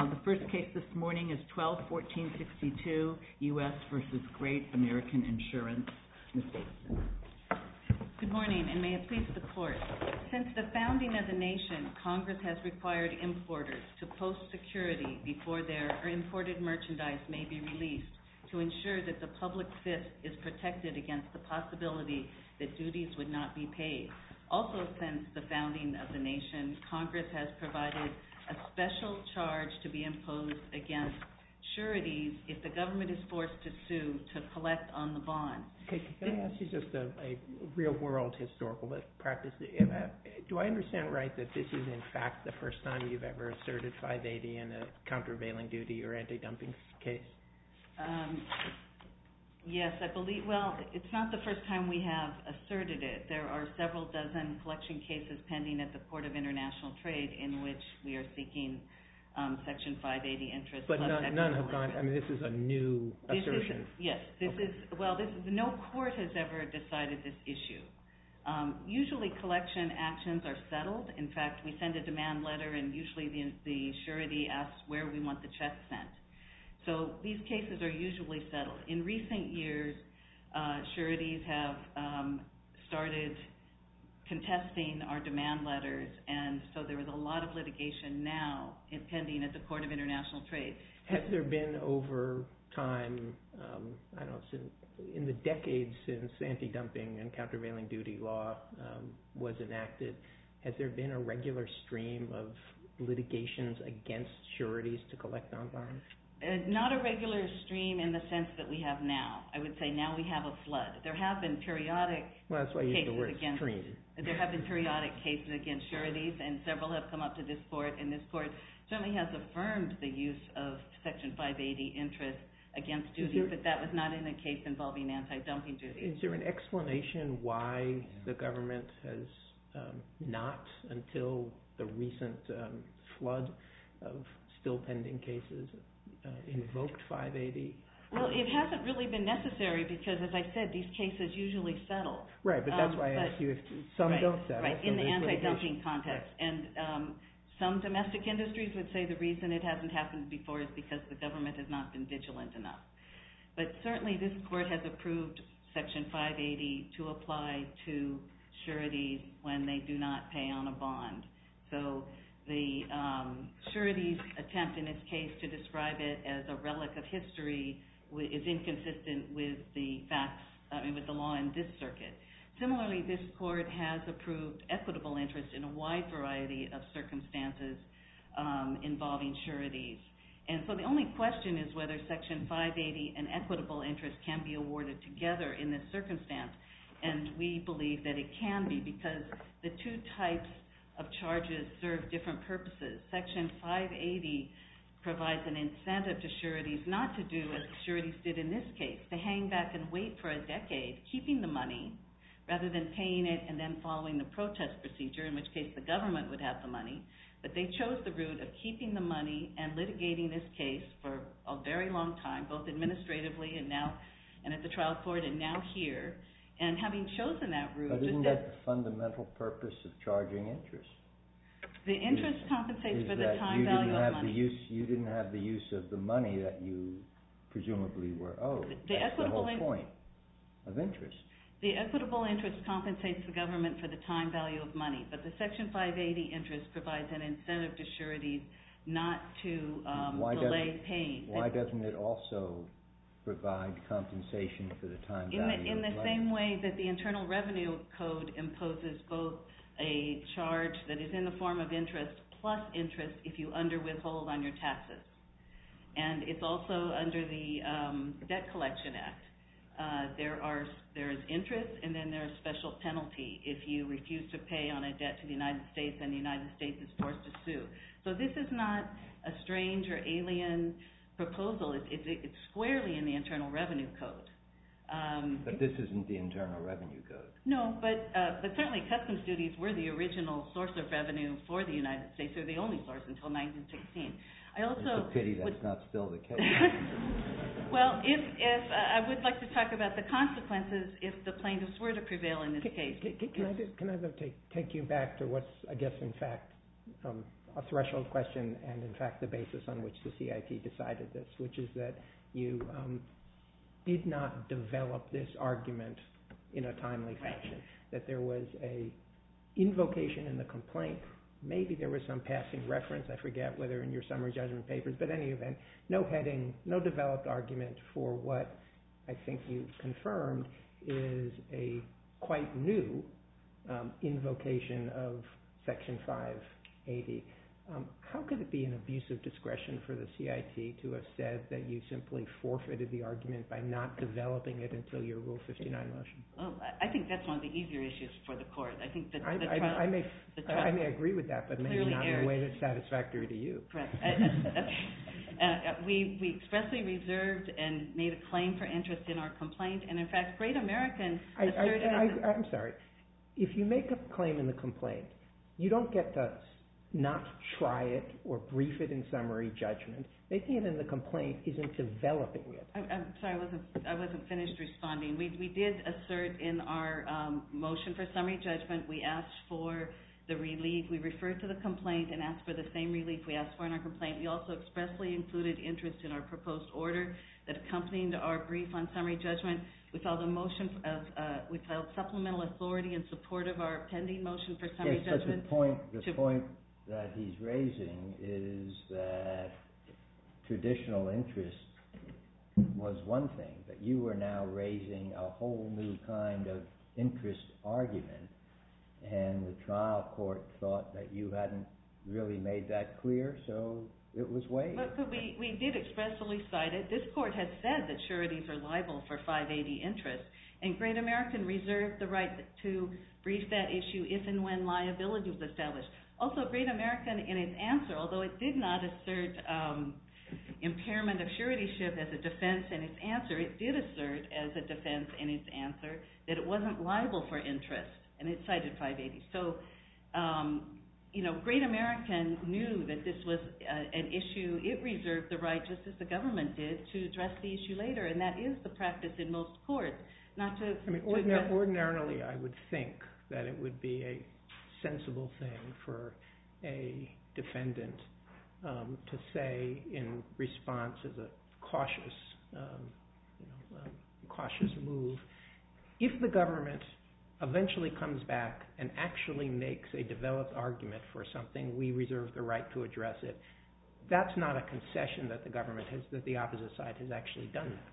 The first case this morning is 12-1462, U.S. v. Great American Insurance. Ms. Davidson. Good morning, and may it please the Court. Since the founding of the nation, Congress has required importers to post security before their imported merchandise may be released to ensure that the public fist is protected against the possibility that duties would not be paid. Also, since the founding of the nation, Congress has provided a special charge to be imposed against sureties if the government is forced to sue to collect on the bond. Okay, can I ask you just a real-world historical practice? Do I understand right that this is in fact the first time you've ever asserted 580 in a countervailing duty or anti-dumping case? Yes, I believe. Well, it's not the first time we have asserted it. There are several dozen collection cases pending at the Court of International Trade in which we are seeking Section 580 interest. But none have gone. I mean, this is a new assertion. No court has ever decided this issue. Usually, collection actions are settled. In fact, we send a demand letter, and usually the surety asks where we want the check sent. So these cases are usually settled. In recent years, sureties have started contesting our demand letters, and so there is a lot of litigation now pending at the Court of International Trade. Has there been over time, in the decades since anti-dumping and countervailing duty law was enacted, has there been a regular stream of litigations against sureties to collect on bonds? Not a regular stream in the sense that we have now. I would say now we have a flood. There have been periodic There have been periodic cases against sureties, and several have come up to this court, and this court certainly has affirmed the use of Section 580 interest against duties, but that was not in a case involving anti-dumping duties. Is there an explanation why the government has not, until the recent flood of still pending cases, invoked 580? Well, it hasn't really been necessary because, as I said, these cases usually settle. Right, but that's why I asked you if some don't settle. Right, in the anti-dumping context. Right. And some domestic industries would say the reason it hasn't happened before is because the government has not been vigilant enough. But certainly this court has approved Section 580 to apply to sureties when they do not pay on a bond. So the surety's attempt in this case to describe it as a relic of history is inconsistent with the facts, with the law in this circuit. Similarly, this court has approved equitable interest in a wide variety of circumstances involving sureties. And so the only question is whether Section 580 and equitable interest can be awarded together in this circumstance. And we believe that it can be because the two types of charges serve different purposes. Section 580 provides an incentive to sureties not to do as the sureties did in this case, to hang back and wait for a decade, keeping the money, rather than paying it and then following the protest procedure, in which case the government would have the money. But they chose the route of keeping the money and litigating this case for a very long time, both administratively and at the trial court and now here. And having chosen that route... But isn't that the fundamental purpose of charging interest? The interest compensates for the time value of money. You didn't have the use of the money that you presumably were owed. That's the whole point of interest. The equitable interest compensates the government for the time value of money, but the Section 580 interest provides an incentive to sureties not to delay paying. Why doesn't it also provide compensation for the time value of money? In the same way that the Internal Revenue Code imposes both a charge that is in the form of interest plus interest if you underwithhold on your taxes. And it's also under the Debt Collection Act. There is interest, and then there is special penalty if you refuse to pay on a debt to the United States and the United States is forced to sue. So this is not a strange or alien proposal. It's squarely in the Internal Revenue Code. But this isn't the Internal Revenue Code. No, but certainly customs duties were the original source of revenue for the United States. They're the only source until 1916. It's a pity that's not still the case. Well, if I would like to talk about the consequences if the plaintiffs were to prevail in this case. Can I take you back to what's, I guess, in fact, a threshold question and, in fact, the basis on which the CIT decided this, which is that you did not develop this argument in a timely fashion, that there was a invocation in the complaint. Maybe there was some passing reference, I forget whether in your summary judgment papers, but in any event, no heading, no developed argument for what I think you confirmed is a quite new invocation of Section 580. How could it be an abuse of discretion for the CIT to have said that you simply forfeited the argument by not developing it until your Rule 59 motion? Well, I think that's one of the easier issues for the court. I think that I may agree with that, but maybe not in a way that's satisfactory to you. Correct. We expressly reserved and made a claim for interest in our complaint, and in fact, Great American asserted... I'm sorry. If you make a claim in the complaint, you don't get to not try it or brief it in summary judgment. Making it in the complaint isn't developing it. I'm sorry, I wasn't finished responding. We did assert in our motion for summary judgment, we asked for the relief. We referred to the complaint and asked for the same relief we asked for in our complaint. We also expressly included interest in our proposed order that accompanied our brief on summary judgment. We filed a motion we filed supplemental authority in support of our pending motion for summary judgment. But the point that he's raising is that traditional interest was one thing, but you were now raising a whole new kind of interest argument, and the trial court thought that you hadn't really made that clear, so it was waived. But we did expressly cite it. This court has said that sureties are liable for 580 interest, and Great American reserved the right to brief that issue if and when liability was established. Also, Great American, in its answer, although it did not assert impairment of suretyship as a defense in its answer, it did assert as a defense in its answer that it wasn't liable for interest, and it cited 580. So, Great American knew that this was an issue. It reserved the right, just as the government did, to address the issue later, and that is the practice in most courts. Ordinarily, I would think that it would be a sensible thing for a defendant to say in response as a cautious move, if the government eventually comes back and actually makes a developed argument for something, we reserve the right to address it. That's not a concession that that the opposite side has actually done that.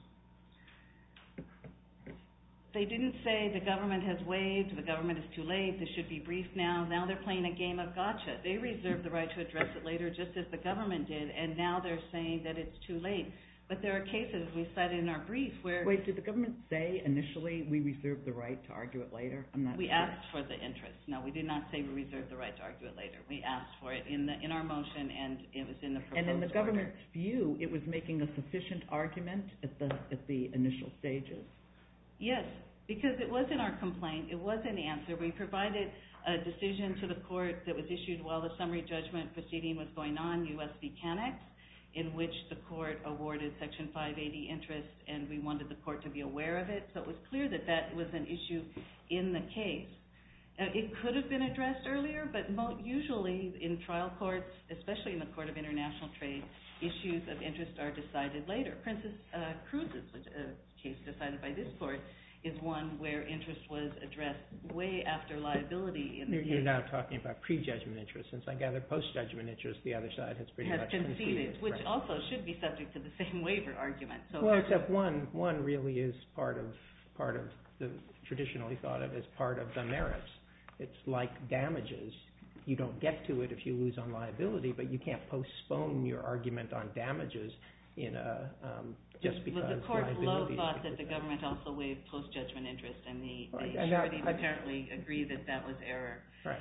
They didn't say the government has waived, the government is too late, this should be briefed now. Now they're playing a game of gotcha. They reserved the right to address it later, just as the government did, and now they're saying that it's too late. But there are cases we cited in our brief where... Wait, did the government say initially we reserved the right to argue it later? We asked for the interest. No, we did not say we reserved the right to argue it later. We asked for it in our motion, and it was in the proposed order. And in the government's view, it was making a sufficient argument at the initial stages? Yes, because it was in our complaint. It was in the answer. We provided a decision to the court that was issued while the summary judgment proceeding was going on, U.S. v. Canex, in which the court awarded Section 580 interest, and we wanted the court to be aware of it. So it was clear that that was an issue in the case. It could have been addressed earlier, but usually in trial courts, especially in the Court of International Trade, issues of interest are decided later. Princess Cruz's case decided by this court is one where interest was addressed way after liability in the case. You're now talking about prejudgment interest. Since I gather post-judgment interest, the other side has pretty much conceded. Which also should be subject to the same waiver argument. So well, except one really is part of the traditionally thought of as part of the merits. It's like damages. You don't get to it if you lose on liability, but you can't postpone your argument on damages in a just because the court liability. Lowe thought that the government also waived post-judgment interest, and the sureties apparently agreed that that was error. Right.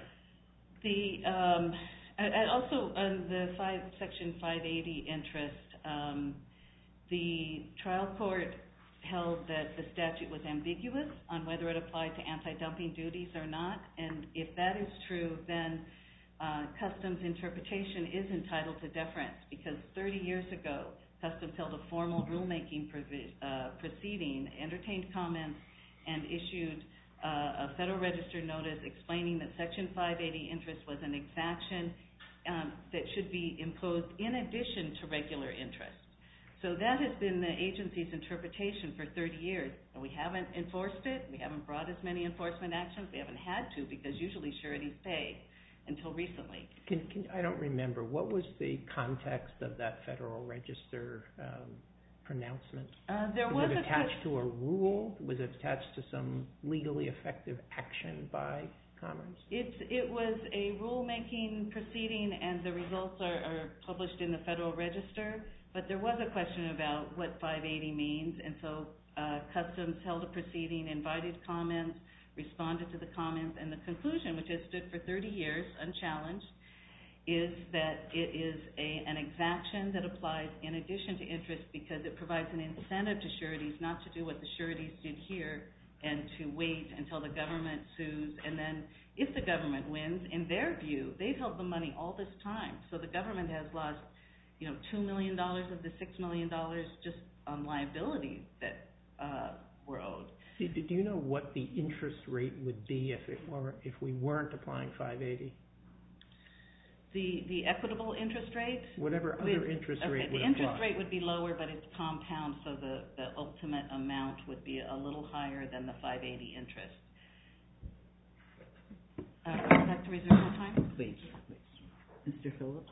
Also, on the Section 580 interest, the trial court held that the statute was ambiguous on whether it applied to anti-dumping duties or not, and if that is true, then Customs interpretation is entitled to deference, because 30 years ago, Customs held a formal rulemaking proceeding, entertained comments, and issued a Federal Register notice explaining that Section 580 interest was an exaction that should be imposed in addition to regular interest. So that has been the agency's interpretation for 30 years. And we haven't enforced it. We haven't brought as many enforcement actions. We haven't had to because usually sureties pay until recently. I don't remember. What was the context of that Federal Register pronouncement? Was it attached to a rule? Was it attached to some legally effective action by Commerce? It was a rulemaking proceeding, and the results are published in the Federal Register. But there was a question about what 580 means, and so Customs held a proceeding, invited comments, responded to the comments, and the conclusion, which has stood for 30 years unchallenged, is that it is an exaction that applies in addition to interest because it provides an incentive to sureties not to do what the sureties did here and to wait until the government sues. And then if the government wins, in their view, they've held the money all this time. So the government has lost $2 million of the $6 million just on liabilities that were owed. Do you know what the interest rate would be if we weren't applying 580? The equitable interest rate? Whatever other interest rate would the apply. interest rate would be lower, but it's compound, so the ultimate amount would be a little higher than the 580 interest. Would you like to reserve more time? Please. Mr. Phillips?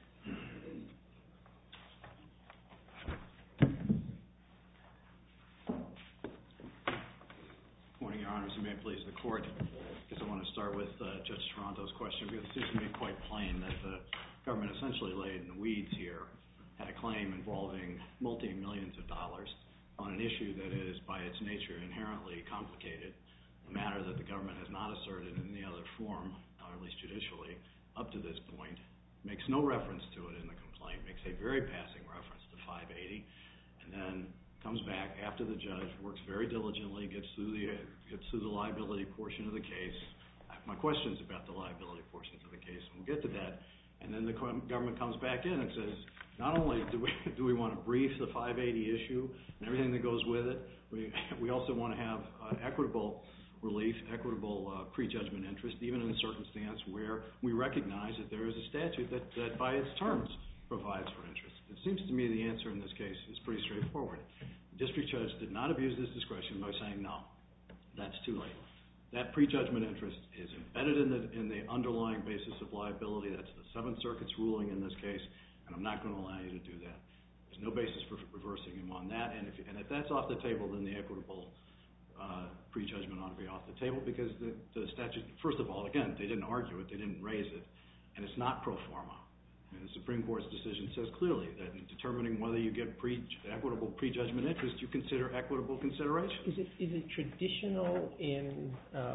Morning, Your Honors, and may it please the Court. I guess I want to start with Judge Toronto's question because it seems to me quite plain that the government essentially laid in the weeds here, had a claim involving multi-millions of dollars on an issue that is by its nature inherently complicated, a matter that the government has not asserted in any other form, or at least judicially, up to this point, makes no reference to it in the complaint, makes a very passing reference to 580, and then comes back after the judge works very diligently, gets through the liability portion of the case. My question's about the liability portions of the case, and we'll get to that. And then the government comes back in and says, not only do we want to brief the 580 issue and everything that goes with it, we also want to have equitable relief, equitable prejudgment interest, even in a circumstance where we recognize that there is a statute that by its terms provides for interest. It seems to me the answer in this case is pretty straightforward. The district judge did not abuse his discretion by saying, no, that's too late. That prejudgment interest is embedded in the underlying basis of liability. That's the Seventh Circuit's ruling in this case, and I'm not going to allow you to do that. There's no basis for reversing him on that, and if that's off the table, then the equitable prejudgment ought to be off the table because the statute, first of all, again, they didn't argue it, they didn't raise it, and it's not pro forma. And the Supreme Court's decision says clearly that in determining whether you get equitable prejudgment interest, you consider equitable consideration. Is it traditional in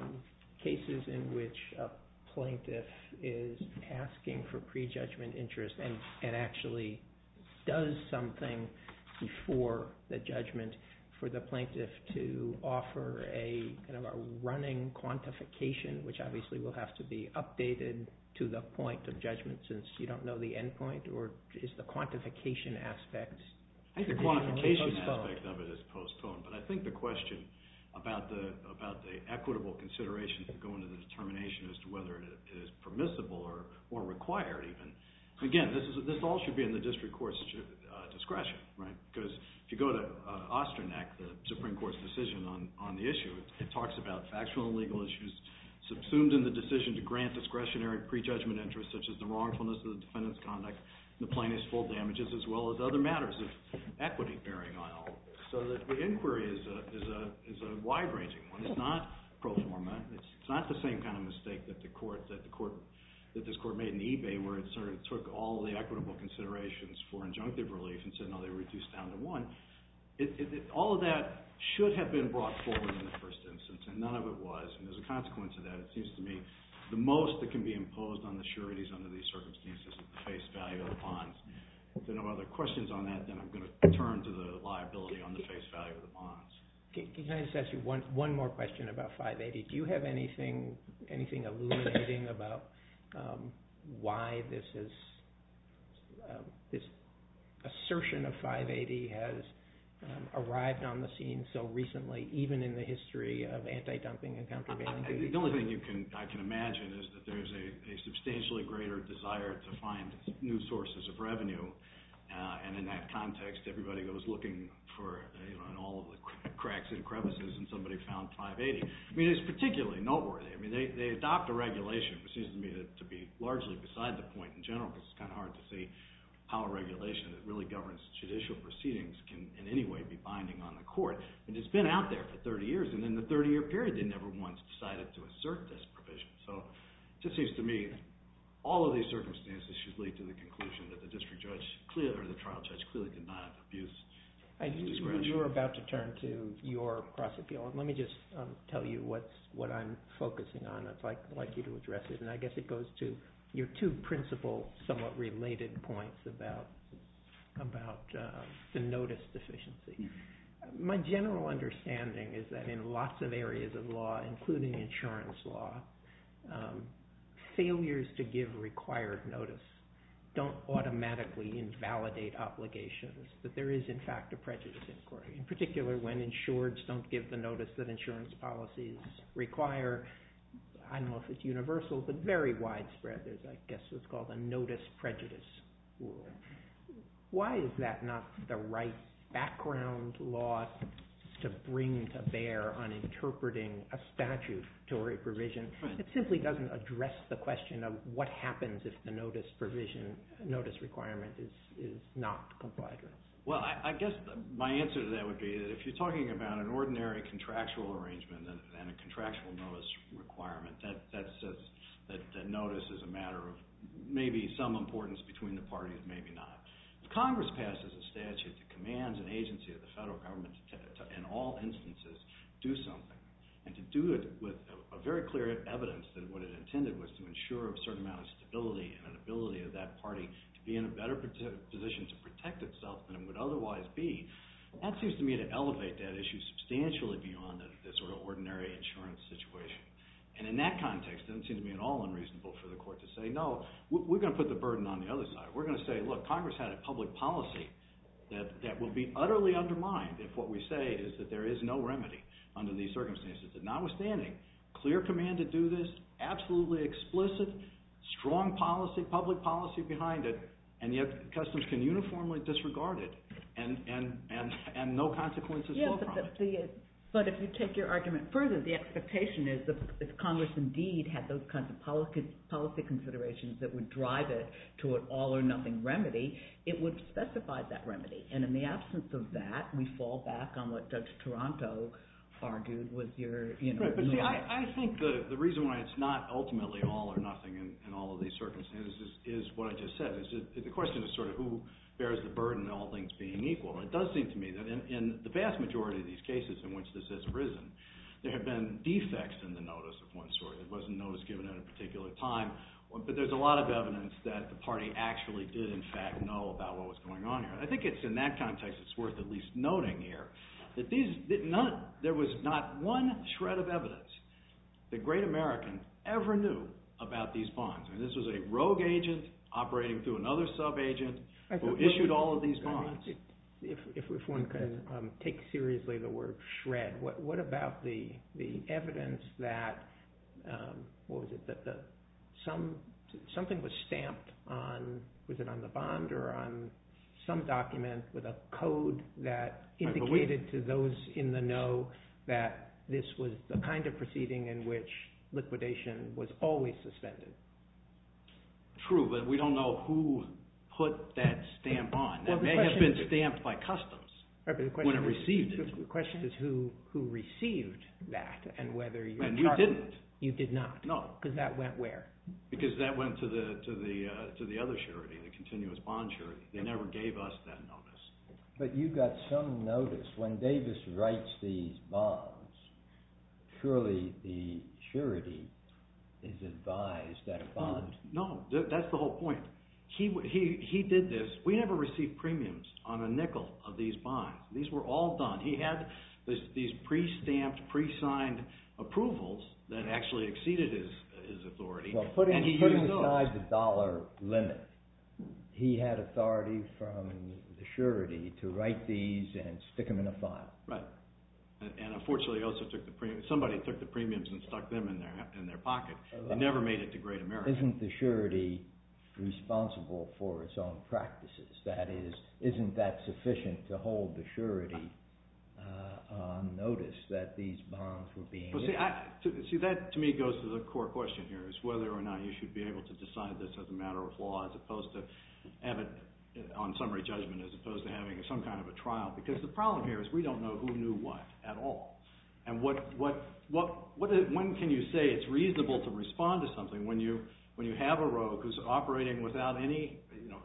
cases in which a plaintiff is asking for prejudgment interest and actually does something before the judgment for the plaintiff to offer a kind of a running quantification, which obviously will have to be updated to the point of judgment since you don't know the end point, or is the quantification aspect I think the quantification aspect of it is postponed, but I think the question about the equitable considerations that go into the determination as to whether it is permissible or required even. Again, this all should be in the district court's discretion, right? Because if you go to Osterneck, the Supreme Court's decision on the issue, it talks about factual and legal issues subsumed in the decision to grant discretionary prejudgment interest, such as the wrongfulness of the defendant's conduct, the plaintiff's full damages, as well as other matters of equity bearing on all. So that the inquiry is a wide-ranging one. It's not pro forma. It's not the same kind of mistake that this court made in eBay, where it sort of took all the equitable considerations for injunctive relief and said, no, they reduced down to one. All of that should have been brought forward in the first instance, and none of it was. And as a consequence of that, it seems to me the most that can be imposed on the sureties under these circumstances is the face value of the bonds. If there are no other questions on that, then I'm going to turn to the liability on the face value of the bonds. Can I just ask you one more question about 580? Do you have anything illuminating about why this assertion of 580 has arrived on the scene so recently, even in the history of anti-dumping and countervailing duties? The only thing I can imagine is that there's a substantially greater desire to find new sources of revenue, and in that context, everybody goes looking for, in all of the cracks and crevices, and somebody found 580. I mean, it's particularly noteworthy. I mean, they adopt a regulation, which seems to me to be largely beside the point in general, because it's kind of hard to see how a regulation that really governs judicial proceedings can in any way be binding on the court. And it's been out there for 30 years, and in the 30-year period, they never once decided to assert this provision. So it just seems to me all of these circumstances should lead to the conclusion that the district judge or the trial judge clearly did not abuse discretion. You were about to turn to your cross-appeal, and let me just tell you what I'm focusing on. I'd like you to address it, and I guess it goes to your two principal, somewhat related points about the notice deficiency. My general understanding is that in lots of areas of law, including insurance law, failures to give required notice don't automatically invalidate obligations, that there is in fact a prejudice inquiry, in particular when insureds don't give the notice that insurance policies require. I don't know if it's universal, but very widespread. There's, I guess, what's called a notice prejudice rule. Why is that not the right background law to bring to bear on interpreting a statutory provision? Right. It simply doesn't address the question of what happens if the notice requirement is not complied with. Well, I guess my answer to that would be that if you're talking about an ordinary contractual arrangement and a contractual notice requirement, that says that notice is a matter of maybe some importance between the parties, maybe not. If Congress passes a statute that commands an agency of the federal government to in all instances, do something, and to do it with a very clear evidence that what it intended was to ensure a certain amount of stability and an ability of that party to be in a better position to protect itself than it would otherwise be, that seems to me to elevate that issue substantially beyond the sort of ordinary insurance situation. And in that context, it doesn't seem to me at all unreasonable for the court to say, no, we're going to put the burden on the other side. We're going to say, look, Congress had a public policy that will be utterly undermined if what we say is that there is no remedy under these circumstances. That notwithstanding, clear command to do this, absolutely explicit, strong policy, public policy behind it, and yet customs can uniformly disregard it, and no consequences flow from it. But if you take your argument further, the expectation is that if Congress indeed had those kinds of policy considerations that would drive it to an all-or-nothing remedy, it would specify that remedy. And in the absence of that, we fall back on what Judge Toronto argued was your, Right, but see, I think the reason why it's not ultimately all or nothing in all of these circumstances is what I just said. The question is sort of who bears the burden, all things being equal. It does seem to me that in the vast majority of these cases in which this has arisen, there have been defects in the notice of one sort. It wasn't notice given at a particular time, but there's a lot of evidence that the party actually did in fact know about what was going on here. I think it's in that context it's worth at least noting here that there was not one shred of evidence that Great American ever knew about these bonds. I mean, this was a rogue agent operating through another sub-agent who issued all of these bonds. If one can take seriously the word shred, what about the evidence that that something was stamped on, was it on the bond or on some document with a code that indicated to those in the know that this was the kind of proceeding in which liquidation was always suspended? True, but we don't know who put that stamp on. That may have been stamped by customs when it received it. The question is who received that and whether you... And we didn't. You did not? No. Because that went where? Because that went to the other surety, the continuous bond surety. They never gave us that notice. But you got some notice. When Davis writes these bonds, surely the surety is advised that a bond... No, that's the whole point. He did this. We never received premiums on a nickel of these bonds. These were all done. He had these pre-stamped, pre-signed approvals that actually exceeded his authority. Well, putting aside the dollar limit, he had authority from the surety to write these and stick them in a file. Right. And unfortunately, also took the premium. Somebody took the premiums and stuck them in their pocket. They never made it to Great America. Isn't the surety responsible for its own practices? That is, isn't that sufficient to hold the surety on notice that these bonds were being issued? See, that to me goes to the core question here, is whether or not you should be able to decide this as a matter of law as opposed to have it on summary judgment as opposed to having some kind of a trial. Because the problem here is we don't know who knew what at all. And when can you say it's reasonable to respond to something when you have a rogue who's operating without any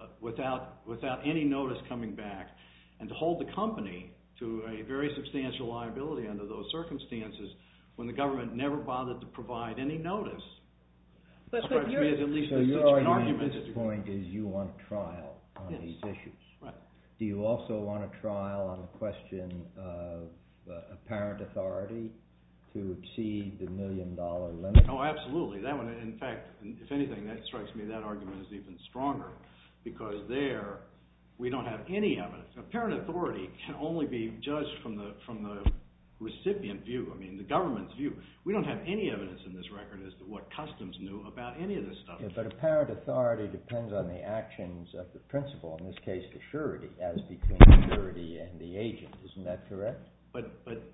notice coming back, and to hold the company to a very substantial liability under those circumstances when the government never bothered to provide any notice? But strikes me as at least so your argument at this point is you want a trial on these issues. Right. Do you also want a trial on the question of apparent authority to exceed the $1 million limit? Oh, absolutely. That one, in fact, if anything, that strikes me that argument is even stronger, because there we don't have any evidence. Apparent authority can only be judged from the recipient view. I mean, the government's view. We don't have any evidence in this record as to what Customs knew about any of this stuff. Yeah, but apparent authority depends on the actions of the principal, in this case the surety, as between the surety and the agent. Isn't that correct? But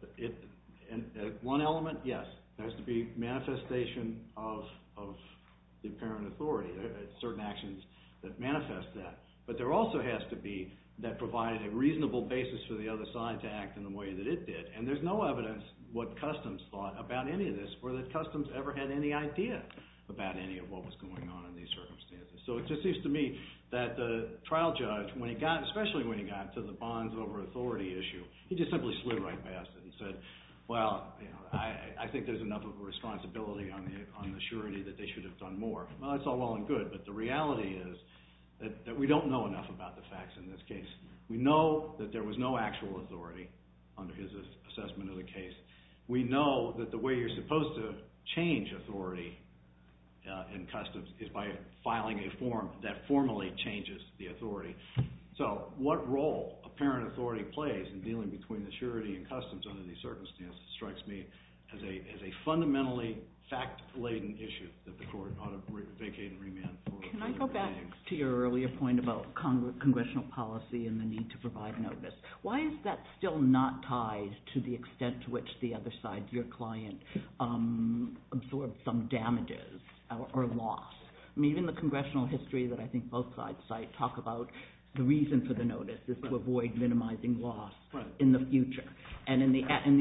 one element, yes. There has to be manifestation of the apparent authority. There are certain actions that manifest that. But there also has to be that provided a reasonable basis for the other side to act in the way that it did. And there's no evidence what Customs thought about any of this, or that Customs ever had any idea about any of what was going on in these circumstances. So it just seems to me that the trial judge, especially when he got to the bonds over authority issue, he just simply slid right past it and said, well, I think there's enough of a responsibility on the surety that they should have done more. Well, that's all well and good, but the reality is that we don't know enough about the facts in this case. We know that there was no actual authority under his assessment of the case. We know that the way you're supposed to change authority in Customs is by filing a form that formally changes the authority. So what role apparent authority plays in dealing between the surety and Customs under these circumstances strikes me as a fundamentally fact-laden issue that the court ought to vacate and remand for. Can I go back to your earlier point about congressional policy and the need to provide notice? Why is that still not tied to the extent to which the other side, your client, absorbed some damages or loss? I mean, even the congressional history that I think both sides cite talk about the reason for the notice is to avoid minimizing loss in the future. And in the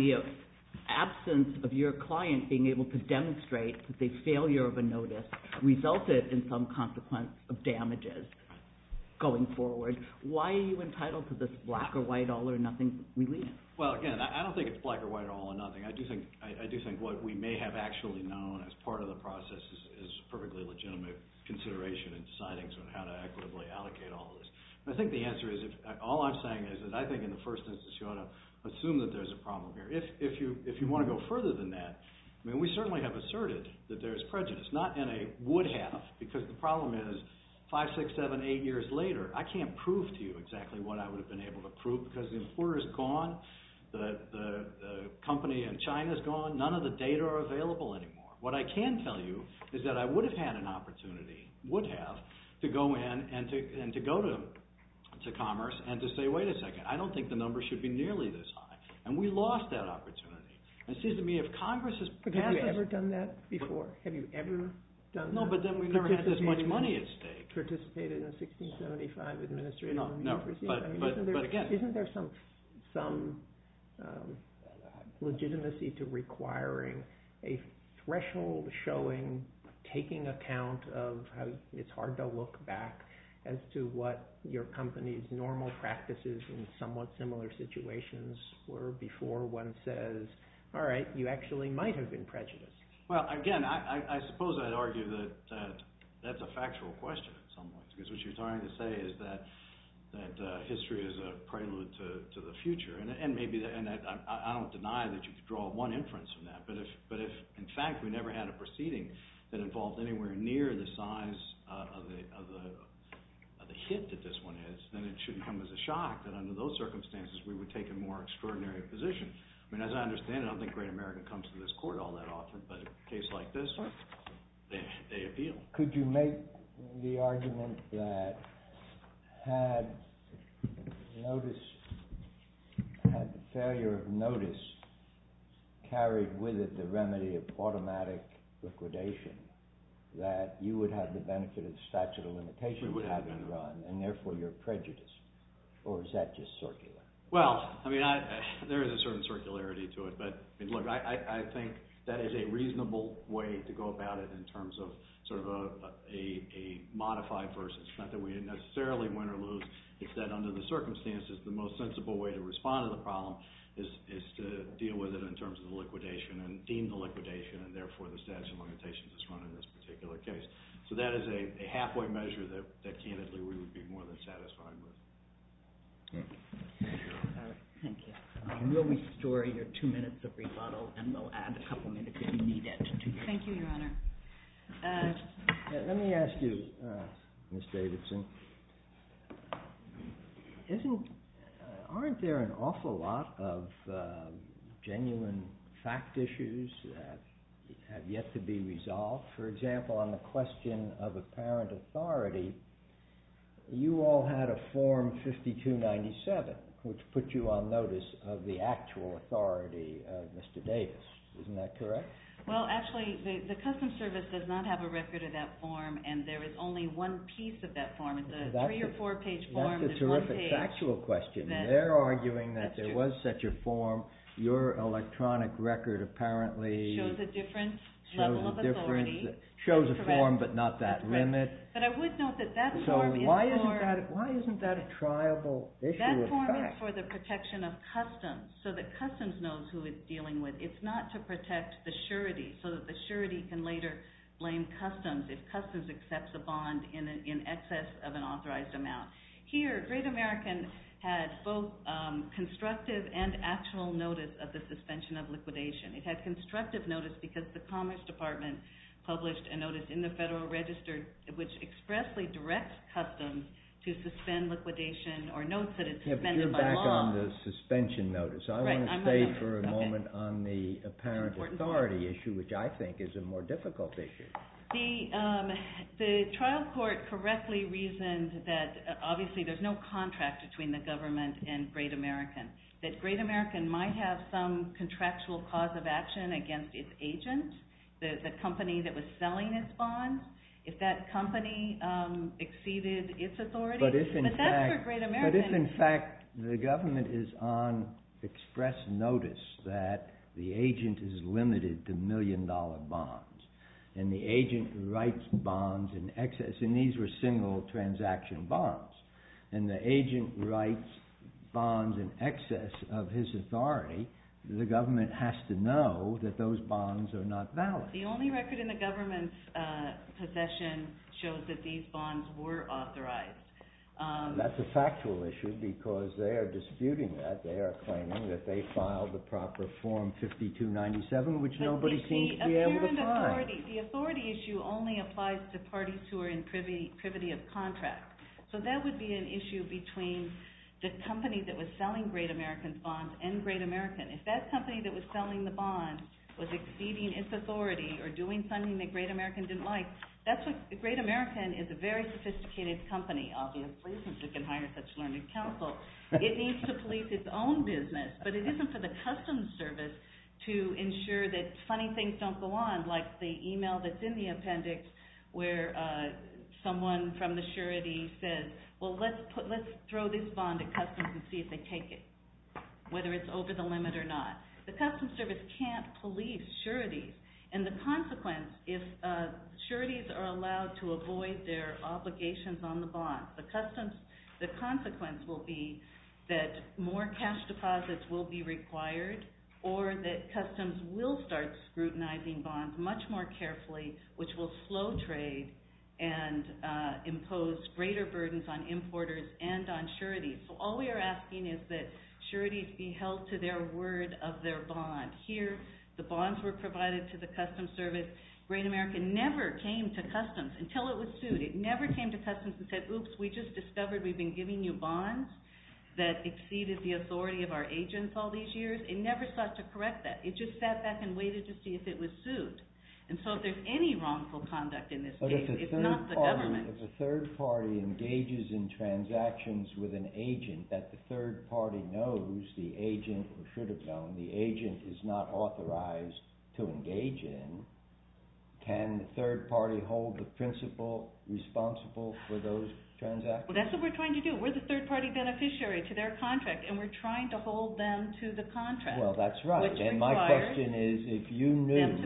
absence of your client being able to demonstrate that the failure of a notice resulted in some consequence of damages going forward, why are you entitled to this black or white, all or nothing relief? Well, again, I don't think it's black or white or all or nothing. I do think what we may have actually known as part of the process is perfectly legitimate consideration in deciding sort of how to equitably allocate all of this. I think the answer is, all I'm saying is that I think in the first instance you ought to assume that there's a problem here. If you want to go further than that, I mean, we certainly have asserted that there's prejudice, not in a would have, because the problem is 5, 6, 7, 8 years later, I can't prove to you exactly what I would have been able to prove because the importer's gone, the company in China's gone, none of the data are available anymore. What I can tell you is that I would have had an opportunity, to go in and to go to Commerce and to say, wait a second, I don't think the number should be nearly this high. And we lost that opportunity. And it seems to me if Congress has passed... Have you ever done that before? Have you ever done that? No, but then we've never had this much money at stake. Participated in a 1675 administrative No, but again... Isn't there some legitimacy to requiring a threshold showing, taking account of how it's hard to look back as to what your company's normal practices in somewhat similar situations were before one says, all right, you actually might have been prejudiced? Well, again, I suppose I'd argue that that's a factual question in some ways, because what you're trying to say is that history is a prelude to the future, and maybe I don't deny that you could draw one inference from that, but if in fact we never had a proceeding that involved anywhere near the size of the hit that this one is, then it shouldn't come as a shock that under those circumstances we would take a more extraordinary position. I mean, as I understand it, I don't think Great American comes to this court all that often, but in a case like this, they appeal. Could you make the argument that had the failure of notice carried with it the remedy of automatic liquidation, that you would have the benefit of the statute of limitations having run, and therefore you're prejudiced? Or is that just circular? Well, I mean, there is a certain circularity to it, but I mean, look, I think that is a reasonable way to go about it in terms of sort of a modified version. It's not that we necessarily win or lose. It's that under the circumstances, the most sensible way to respond to the problem is to deal with it in terms of the liquidation and deem the liquidation, and therefore the statute of limitations is run in this particular case. So that is a halfway measure that candidly we would be more than satisfied with. Thank you. We'll restore your 2 minutes of rebuttal, and we'll add a couple minutes if you need it. Thank you, Your Honor. Let me ask you, Ms. Davidson, aren't there an awful lot of genuine fact issues that have yet to be resolved? For example, on the question of apparent authority, you all had a Form 5297, which put you on notice of the actual authority of Mr. Davis. Isn't that correct? Well, actually, the Customs Service does not have a record of that form, and there is only one piece of that form. It's a 3 or 4 page form. That's a terrific factual question. They're arguing that there was such a form. Your electronic record apparently shows a different level of authority. Shows a form, but not that limit. But I would note that form is why isn't that a triable issue of fact? That form is for the protection of Customs, so that Customs knows who it's dealing with. It's not to protect the surety, so that the surety can later blame Customs if Customs accepts a bond in excess of an authorized amount. Here, Great American had both constructive and actual notice of the suspension of liquidation. It had constructive notice because the Commerce Department published a notice in the Federal Register which expressly directs Customs to suspend liquidation or notes that it's suspended by law. You're back on the suspension notice. I want to stay for a moment on the apparent authority issue, which I think is a more difficult issue. The trial court correctly reasoned that obviously there's no contract between the government and Great American, that Great American might have some contractual cause of action against its agent, the company that was selling its bonds, if that company exceeded its authority. But if in fact the government is on express notice that the agent is limited to $1 million bonds, and the agent writes bonds in excess, and these were single transaction bonds, and the agent writes bonds in excess of his authority, the government has to know that those bonds are not valid. The only record in the government's possession shows that these bonds were authorized. That's a factual issue because they are disputing that. They are claiming that they filed the proper Form 5297, which nobody seems to be able to find. The authority issue only applies to parties who are in privity of contract. So that would be an issue between the company that was selling Great American's bonds and Great American. If that company that was selling the bonds was exceeding its authority or doing something that Great American didn't like, that's what Great American is, a very sophisticated company, obviously, since it can hire such learned counsel. It needs to police its own business, but it isn't for the Customs Service to ensure that funny things don't go on, like the email that's in the appendix where someone from the surety says, well, let's throw this bond at Customs and see if they take it, whether it's over the limit or not. The Customs Service can't police sureties, and the consequence, if sureties are allowed to avoid their obligations on the bonds, the consequence will be that more cash deposits will be required, or that Customs will start scrutinizing bonds much more carefully, which will slow trade and impose greater burdens on importers and on sureties. So all we are asking is that sureties be held to their word of their bond. Here, the bonds were provided to the Customs Service. Great American never came to Customs until it was sued. It never came to Customs and said, oops, we just discovered we've been giving you bonds that exceeded the authority of our agents all these years. It never sought to correct that. It just sat back and waited to see if it was sued. And so if there's any wrongful conduct in this case, it's not the government. If a third party engages in transactions with an agent that the third party knows the agent, or should have known, the agent is not authorized to engage in, can the third party hold the principal responsible for those transactions? Well, that's what we're trying to do. We're the third party beneficiary to their contract, and we're trying to hold them to the contract. Well, that's right. And my question is, if you knew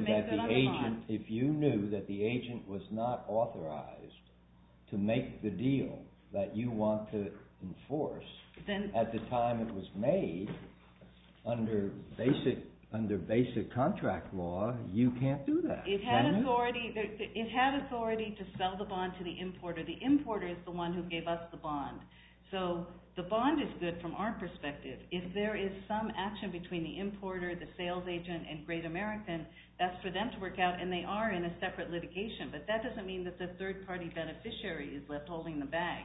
that the agent was not authorized to make the deal that you want to enforce, then at the time it was made, under basic contract law, you can't do that. It had authority. It had authority to sell the bond to the importer. The importer is the one who gave us the bond. So the bond is good from our perspective. If there is some action between the importer, the sales agent, and Great American, that's for them to work out, and they are in a separate litigation. But that doesn't mean that the third-party beneficiary is left holding the bag.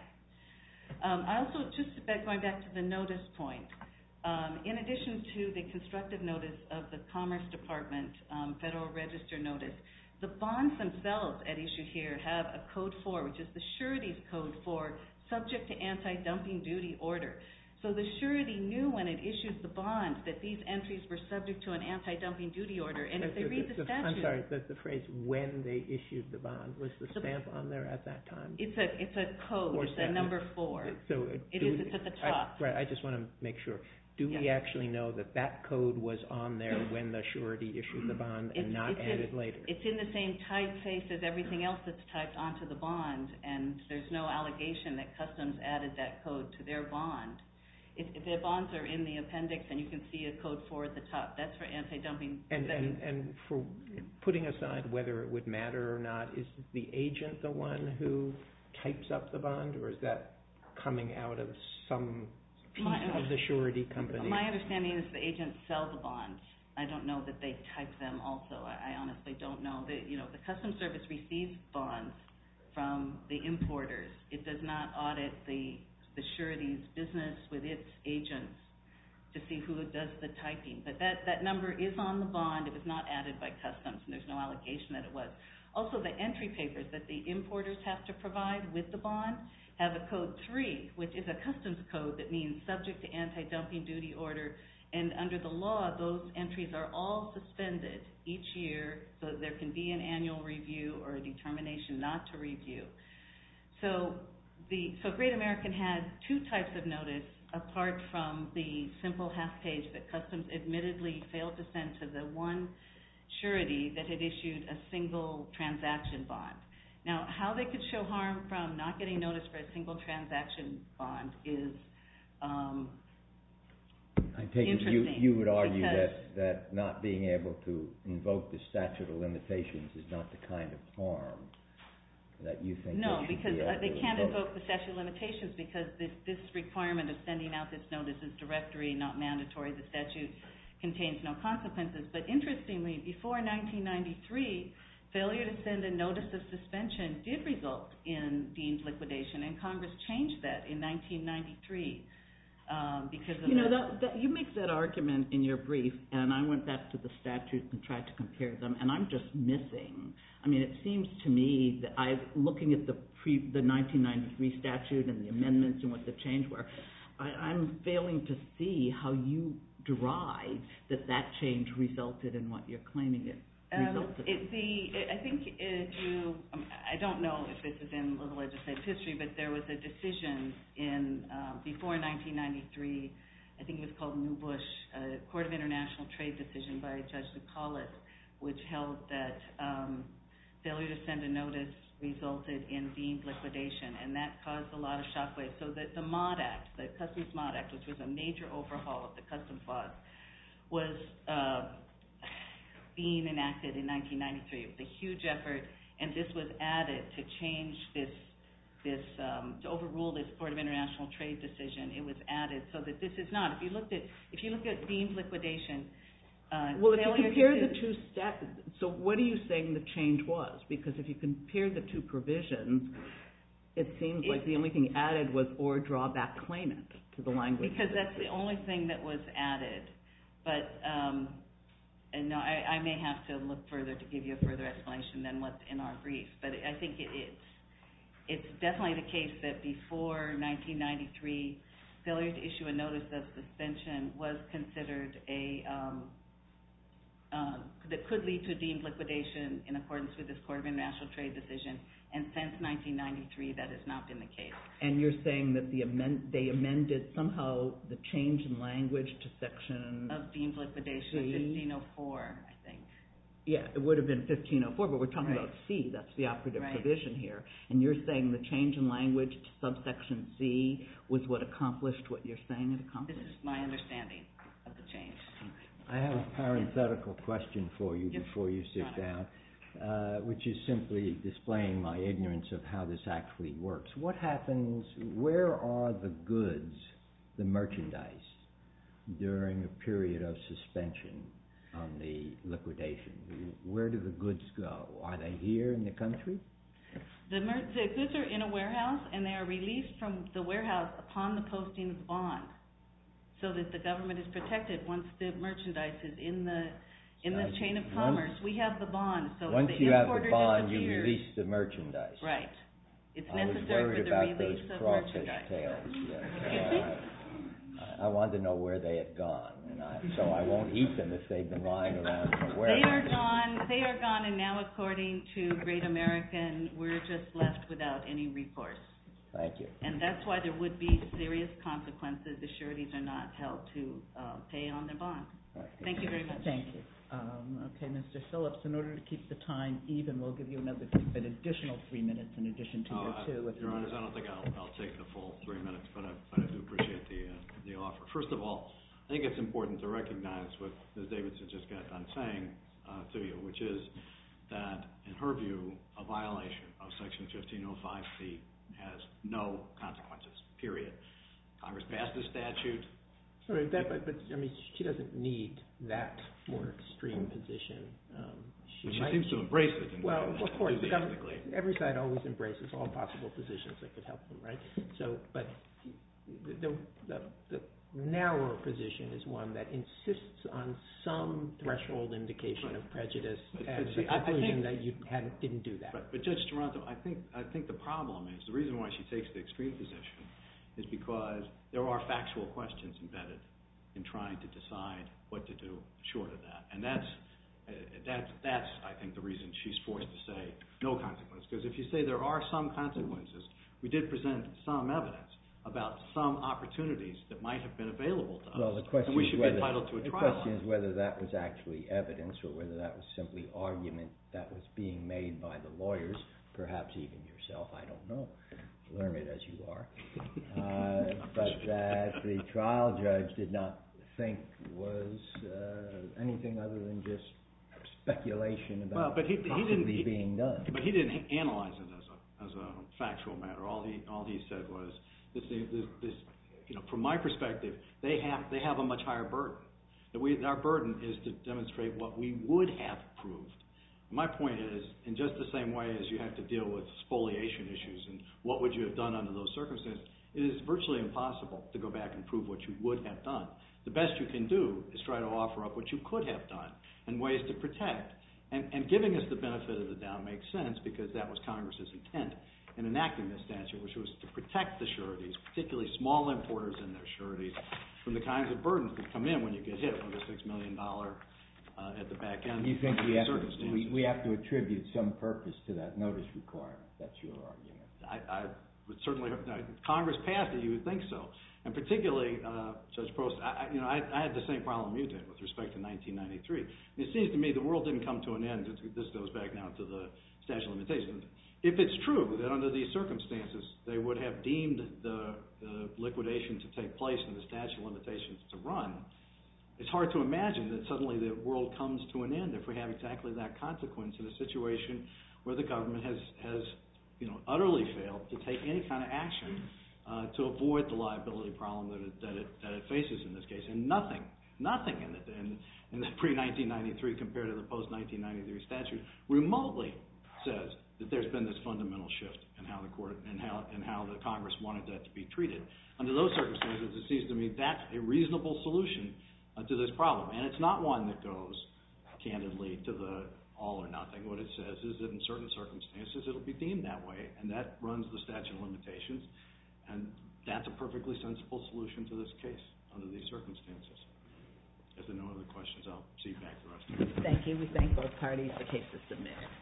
I also, just going back to the notice point, in addition to the constructive notice of the Commerce Department Federal Register notice, the bonds themselves at issue here have a Code 4, which is the surety's Code 4, subject to anti-dumping duty order. So the surety knew when it issued the bond that these entries were subject to an anti-dumping duty order. And if they read the statute... I'm sorry, the phrase, when they issued the bond, was the stamp on there at that time? It's a code. It's a number 4. So it's at the top. Right, I just want to make sure. Do we actually know that code was on there when the surety issued the bond and not added later? It's in the same typeface as everything else that's typed onto the bond, and there's no allegation that Customs added that code to their bond. If their bonds are in the appendix, and you can see a Code 4 at the top, that's for anti-dumping. And for putting aside whether it would matter or not, is the agent the one who types up the bond, or is that coming out of some piece of the surety company? My understanding is the agents sell the bonds. I don't know that they type them also. I honestly don't know. The Customs Service receives bonds from the importers. It does not audit the surety's business with its agents to see who does the typing. But that number is on the bond. It was not added by Customs, and there's no allegation that it was. Also, the entry papers that the importers have to provide with the bond have a Code 3, which is a customs code that means subject to anti-dumping duty order, and under the law, those entries are all suspended each year so that there can be an annual review or a determination not to review. So Great American had 2 types of notice apart from the simple half page that Customs admittedly failed to send to the one surety that had issued a single transaction bond. Now, how they could show harm from not getting notice for a single transaction bond is I take it you would argue that not being able to invoke the statute of limitations is not the kind of harm that you think. No, because they can't invoke the statute of limitations because this requirement of sending out this notice is directory, not mandatory. The statute contains no consequences. But interestingly, before 1993, failure to send a notice of suspension did result in deemed liquidation, and Congress changed that in 1993 because of you make that argument in your brief, and I went back to the statute and tried to compare them, and I'm just missing. I mean, it seems to me that looking at the 1993 statute and the amendments and what the change were, I'm failing to see how you derive that change resulted in what you're claiming it. I think I don't know if this is in the legislative history, but there was a decision before 1993, I think it was called New Bush, a Court of International Trade decision by Judge Zukalis, which held that failure to send a notice resulted in deemed liquidation, and that caused a lot of shockwaves. So that the MOD Act, the Customs MOD Act, which was a major overhaul of the customs laws, was being enacted in 1993. It was a huge effort, and this was added to change to overrule this Court of International Trade decision. It was added so that this is not. If you look at deemed liquidation, Well, if you compare the two so what are you saying the change was? Because if you compare the two provisions, it seems like the only thing added was or drawback claimant to the language. Because that's the only thing that was added. But, and no, I may have to look further to give you a further explanation than what's in our brief. But I think it's definitely the case that before 1993, failure to issue a notice of suspension was considered that could lead to deemed liquidation in accordance with this Court of International Trade decision. And since 1993, that has not been the case. And you're saying that they amended somehow the change in language to section of deemed liquidation, 1504, I think. Yeah, it would have been 1504, but we're talking about C. That's the operative provision here. And you're saying the change in language to subsection C was what accomplished what you're saying it accomplished? This is my understanding of the change. I have a parenthetical question for you before you sit down, which is simply displaying my ignorance of how this actually works. What happens, where are the goods, the merchandise, during a period of suspension on the liquidation? Where do the goods go? Are they here in the country? The goods are in a warehouse, and they are released from the warehouse upon the posting of the bond, so that the government is protected once the merchandise is in the chain of commerce. We have the bond, so once if the you have importer the bond, you disappears, release the merchandise. Right. It's I was necessary worried for the about release those of crawfish merchandise. tails. I wanted to know where they had gone, so I won't eat them if they've been lying around in the warehouse. They are gone, and now according to Great American, we're just left without any recourse. Thank you. And that's why there would be serious consequences. The sureties are not held to pay on their bond. Thank you very much. Thank you. Okay, Mr. Phillips, in order to keep the time even, we'll give you an additional 3 minutes in addition to your 2. Your Honor, I don't think I'll take the full 3 minutes, but I do appreciate the offer. First of all, I think it's important to recognize what Ms. Davidson just got done saying to you, which is that, in her view, a violation of Section 1505C has no consequences, period. Congress passed the statute. Right, but I mean, she doesn't need that more extreme position. She seems to embrace it. Well, of course, every side always embraces all possible positions that could help them, right? So, but the narrower position is one that insists on some threshold indication of prejudice, and the conclusion that you didn't do that. Right. But Judge Toronto, I think the problem is, the reason why she takes the extreme position is because there are factual questions embedded in trying to decide what to do short of that. And that's I think, the reason she's forced to say no consequence. Because if you say there are some consequences, we did present some evidence about some opportunities that might have been available to us. Well, the question and we should be entitled to a trial. The question is whether that was actually evidence or whether that was simply argument that was being made by the lawyers, perhaps even yourself, I don't know. Learn it as you are. But that the trial judge did not think was anything other than just speculation about possibly being done. But he didn't analyze it as a factual matter. All he said was, this, from my perspective, they have a much higher burden. Our burden is to demonstrate what we would have proved. My point is, in just the same way as you have to deal with spoliation issues and what would you have done under those circumstances, it is virtually impossible to go back and prove what you would have done. The best you can do is try to offer up what you could have done and ways to protect. And giving us the benefit of the doubt makes sense because that was Congress's intent in enacting this statute, which was to protect the sureties, particularly small importers and their sureties, from the kinds of burdens that come in when you get hit with a $6 million at the back end. You think we have to attribute some purpose to that notice requirement? That's your argument. I would certainly hope not. Congress passed it, you would think so. And particularly, Judge Prost, I had the same problem you did with respect to 1993. It seems to me the world didn't come to an end. This goes back now to the statute of limitations. If it's true that under these circumstances they would have deemed the liquidation to take place and the statute of limitations to run, it's hard to imagine that suddenly the world comes to an end if we have exactly that consequence in a situation where the government has utterly failed to take any kind of action to avoid the liability problem that it faces in this case. And nothing Nothing in the pre-1993 compared to the post-1993 statute remotely says that there's been this fundamental shift in how the court and how the Congress wanted that to be treated. Under those circumstances, it seems to me that's a reasonable solution to this problem. And it's not one that goes, candidly, to the all or nothing. What it says is that in certain circumstances, it'll be deemed that way, and that runs the statute of limitations. And that's a perfectly sensible solution to this case under these circumstances. If there are no other questions, I'll see you back the rest of the time. Thank you. We thank both parties. The case is submitted.